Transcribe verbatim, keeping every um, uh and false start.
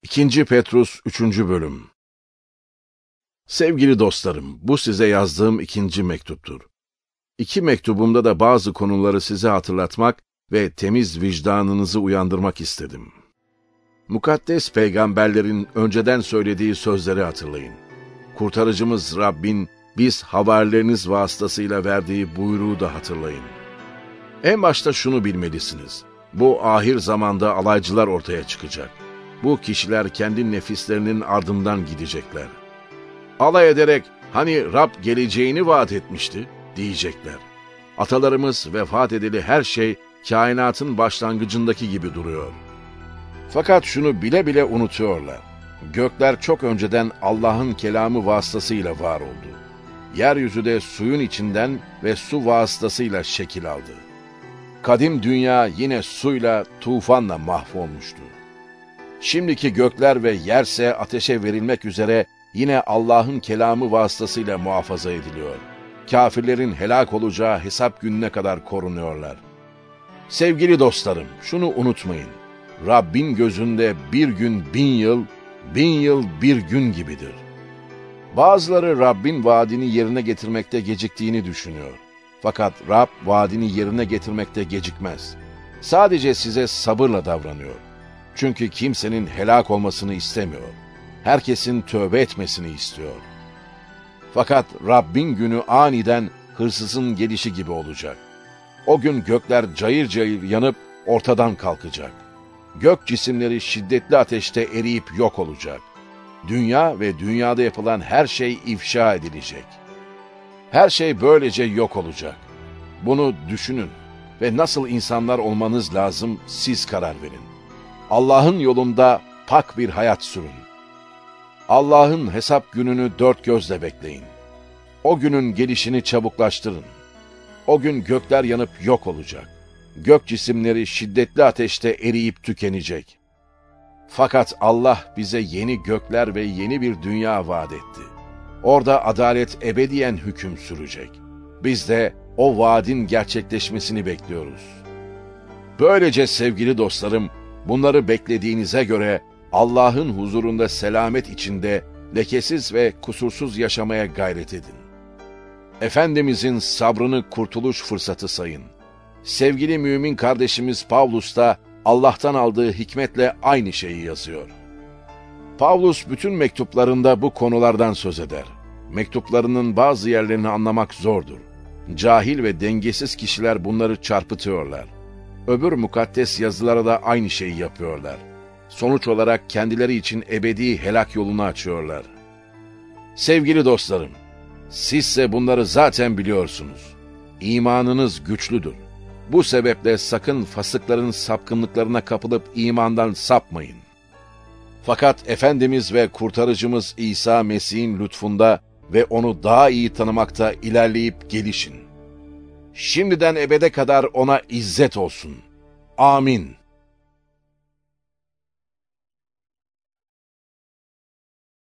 İkinci Petrus üçüncü Bölüm. Sevgili dostlarım, bu size yazdığım ikinci mektuptur. İki mektubumda da bazı konuları size hatırlatmak ve temiz vicdanınızı uyandırmak istedim. Mukaddes peygamberlerin önceden söylediği sözleri hatırlayın. Kurtarıcımız Rabbin biz havarileriniz vasıtasıyla verdiği buyruğu da hatırlayın. En başta şunu bilmelisiniz. Bu ahir zamanda alaycılar ortaya çıkacak. Bu kişiler kendi nefislerinin ardından gidecekler. Alay ederek hani Rab geleceğini vaat etmişti diyecekler. Atalarımız vefat edeli her şey kainatın başlangıcındaki gibi duruyor. Fakat şunu bile bile unutuyorlar. Gökler çok önceden Allah'ın kelamı vasıtasıyla var oldu. Yeryüzü de suyun içinden ve su vasıtasıyla şekil aldı. Kadim dünya yine suyla, tufanla mahvolmuştu. Şimdiki gökler ve yerse ateşe verilmek üzere yine Allah'ın kelamı vasıtasıyla muhafaza ediliyor. Kafirlerin helak olacağı hesap gününe kadar korunuyorlar. Sevgili dostlarım, şunu unutmayın. Rabbin gözünde bir gün bin yıl, bin yıl bir gün gibidir. Bazıları Rabbin vaadini yerine getirmekte geciktiğini düşünüyor. Fakat Rab vaadini yerine getirmekte gecikmez. Sadece size sabırla davranıyor. Çünkü kimsenin helak olmasını istemiyor. Herkesin tövbe etmesini istiyor. Fakat Rabbin günü aniden hırsızın gelişi gibi olacak. O gün gökler cayır cayır yanıp ortadan kalkacak. Gök cisimleri şiddetli ateşte eriyip yok olacak. Dünya ve dünyada yapılan her şey ifşa edilecek. Her şey böylece yok olacak. Bunu düşünün ve nasıl insanlar olmanız lazım siz karar verin. Allah'ın yolunda pak bir hayat sürün. Allah'ın hesap gününü dört gözle bekleyin. O günün gelişini çabuklaştırın. O gün gökler yanıp yok olacak. Gök cisimleri şiddetli ateşte eriyip tükenecek. Fakat Allah bize yeni gökler ve yeni bir dünya vaat etti. Orada adalet ebediyen hüküm sürecek. Biz de o vaadin gerçekleşmesini bekliyoruz. Böylece sevgili dostlarım, bunları beklediğinize göre Allah'ın huzurunda selamet içinde lekesiz ve kusursuz yaşamaya gayret edin. Efendimizin sabrını kurtuluş fırsatı sayın. Sevgili mümin kardeşimiz Pavlus da Allah'tan aldığı hikmetle aynı şeyi yazıyor. Pavlus bütün mektuplarında bu konulardan söz eder. Mektuplarının bazı yerlerini anlamak zordur. Cahil ve dengesiz kişiler bunları çarpıtıyorlar. Öbür mukaddes yazılara da aynı şeyi yapıyorlar. Sonuç olarak kendileri için ebedi helak yolunu açıyorlar. Sevgili dostlarım, sizse bunları zaten biliyorsunuz. İmanınız güçlüdür. Bu sebeple sakın fasıkların sapkınlıklarına kapılıp imandan sapmayın. Fakat Efendimiz ve Kurtarıcımız İsa Mesih'in lütfunda ve onu daha iyi tanımakta ilerleyip gelişin. Şimdiden ebede kadar ona izzet olsun. Amin.